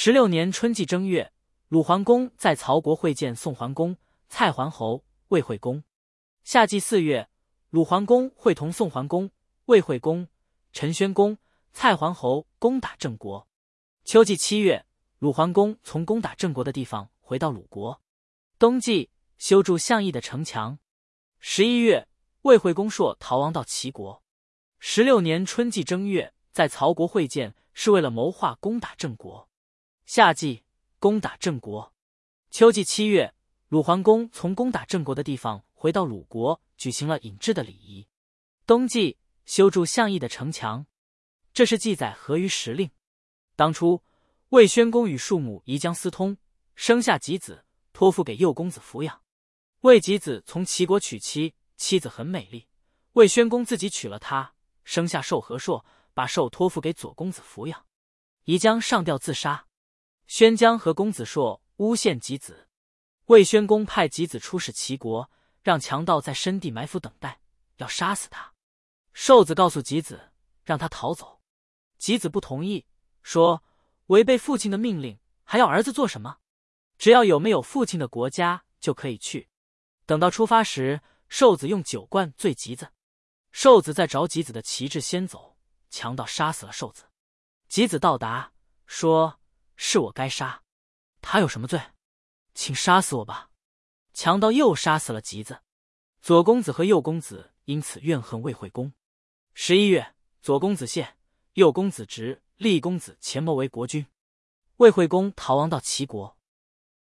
16年春季正月，鲁桓公在曹国会见宋桓公、蔡桓侯、魏惠公。夏季4月，鲁桓公会同宋桓公、魏惠公、陈宣公、蔡桓侯攻打郑国。秋季7月，鲁桓公从攻打郑国的地方回到鲁国。冬季，修筑项邑的城墙。11月，魏惠公朔逃亡到齐国。16年春季正月，在曹国会见，是为了谋划攻打郑国。夏季，攻打郑国。秋季7月，鲁桓公从攻打郑国的地方回到鲁国，举行了引至的礼仪。冬季，修筑项邑的城墙。这是记载合于时令。当初，魏宣公与庶母宜将私通，生下己子，托付给幼公子抚养。魏己子从齐国娶妻，妻子很美丽，魏宣公自己娶了她，生下寿和硕，把寿托付给左公子抚养。宜将上吊自杀。宣姜和公子硕诬陷己子，魏宣公派己子出使齐国，让强盗在深地埋伏等待，要杀死他。寿子告诉己子，让他逃走。己子不同意，说违背父亲的命令，还要儿子做什么？只要有没有父亲的国家就可以去。等到出发时，寿子用酒灌醉己子。寿子在找己子的旗帜先走，强盗杀死了寿子。己子到达，说是我该杀，他有什么罪？请杀死我吧。强盗又杀死了己子。左公子和右公子因此怨恨魏惠公。11月，左公子谢，右公子直，厉公子前谋为国君。魏惠公逃亡到齐国。